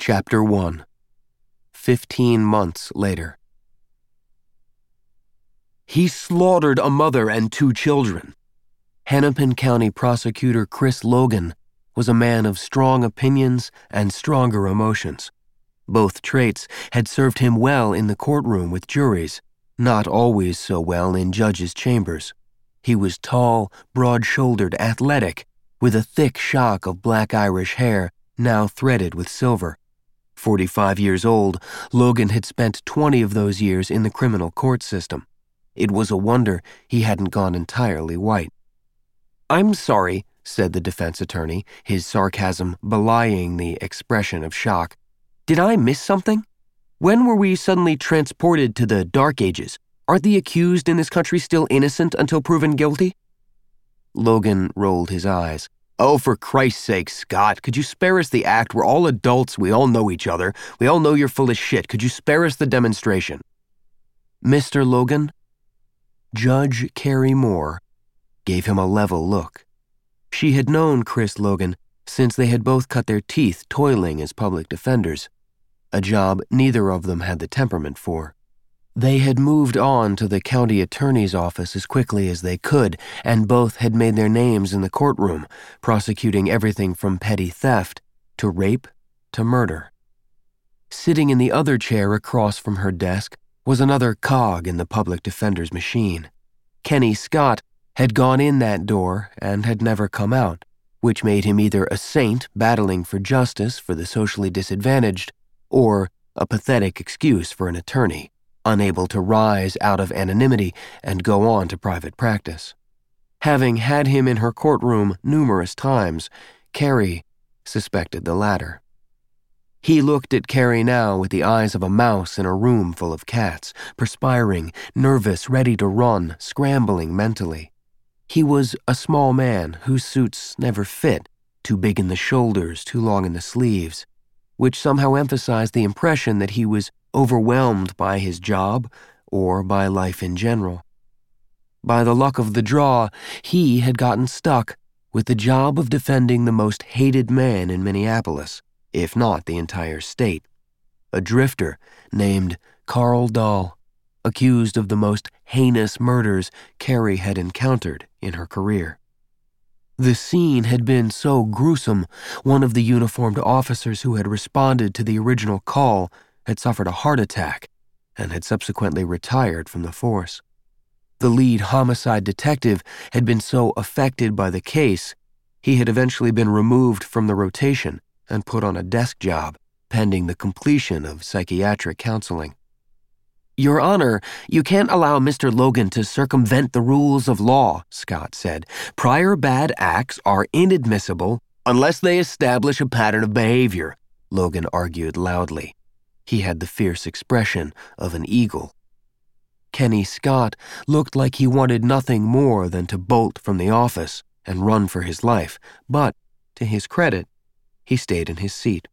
Chapter 1. 15 months later. He slaughtered a mother and 2 children. Hennepin County Prosecutor Chris Logan was a man of strong opinions and stronger emotions. Both traits had served him well in the courtroom with juries, not always so well in judges' chambers. He was tall, broad-shouldered, athletic, with a thick shock of black Irish hair now threaded with silver. 45 years old, Logan had spent 20 of those years in the criminal court system. It was a wonder he hadn't gone entirely white. "I'm sorry," said the defense attorney, his sarcasm belying the expression of shock. "Did I miss something? When were we suddenly transported to the Dark Ages? Aren't the accused in this country still innocent until proven guilty?" Logan rolled his eyes. "Oh, for Christ's sake, Scott, could you spare us the act? We're all adults. We all know each other. We all know you're full of shit. Could you spare us the demonstration?" "Mr. Logan?" Judge Carrie Moore gave him a level look. She had known Chris Logan since they had both cut their teeth toiling as public defenders, a job neither of them had the temperament for. They had moved on to the county attorney's office as quickly as they could, and both had made their names in the courtroom, prosecuting everything from petty theft to rape to murder. Sitting in the other chair across from her desk was another cog in the public defender's machine. Kenny Scott had gone in that door and had never come out, which made him either a saint battling for justice for the socially disadvantaged or a pathetic excuse for an attorney unable to rise out of anonymity and go on to private practice. Having had him in her courtroom numerous times, Carrie suspected the latter. He looked at Carrie now with the eyes of a mouse in a room full of cats, perspiring, nervous, ready to run, scrambling mentally. He was a small man whose suits never fit, too big in the shoulders, too long in the sleeves, which somehow emphasized the impression that he was overwhelmed by his job or by life in general. By the luck of the draw, he had gotten stuck with the job of defending the most hated man in Minneapolis, if not the entire state, a drifter named Carl Dahl, accused of the most heinous murders Carrie had encountered in her career. The scene had been so gruesome, one of the uniformed officers who had responded to the original call had suffered a heart attack and had subsequently retired from the force. The lead homicide detective had been so affected by the case, he had eventually been removed from the rotation and put on a desk job, pending the completion of psychiatric counseling. "Your Honor, you can't allow Mr. Logan to circumvent the rules of law," Scott said. "Prior bad acts are inadmissible unless they establish a pattern of behavior," Logan argued loudly. He had the fierce expression of an eagle. Kenny Scott looked like he wanted nothing more than to bolt from the office and run for his life, but, to his credit, he stayed in his seat.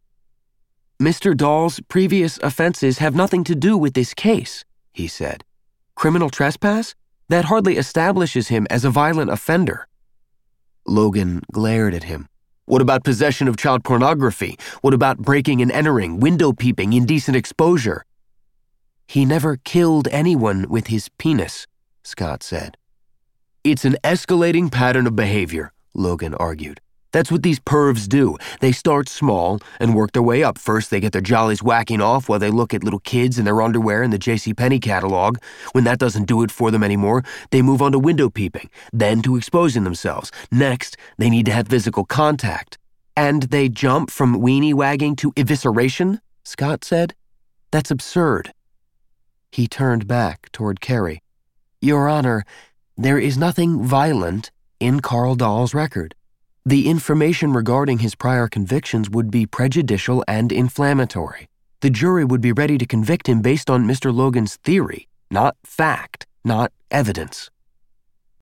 "Mr. Dahl's previous offenses have nothing to do with this case," he said. "Criminal trespass? That hardly establishes him as a violent offender." Logan glared at him. "What about possession of child pornography? What about breaking and entering, window peeping, indecent exposure?" "He never killed anyone with his penis," Scott said. "It's an escalating pattern of behavior," Logan argued. "That's what these pervs do. They start small and work their way up. First, they get their jollies whacking off while they look at little kids in their underwear in the JCPenney catalog. When that doesn't do it for them anymore, they move on to window peeping, then to exposing themselves. Next, they need to have physical contact. And they jump from weenie wagging to evisceration," Scott said. "That's absurd." He turned back toward Carrie. "Your Honor, there is nothing violent in Carl Dahl's record. The information regarding his prior convictions would be prejudicial and inflammatory. The jury would be ready to convict him based on Mr. Logan's theory, not fact, not evidence."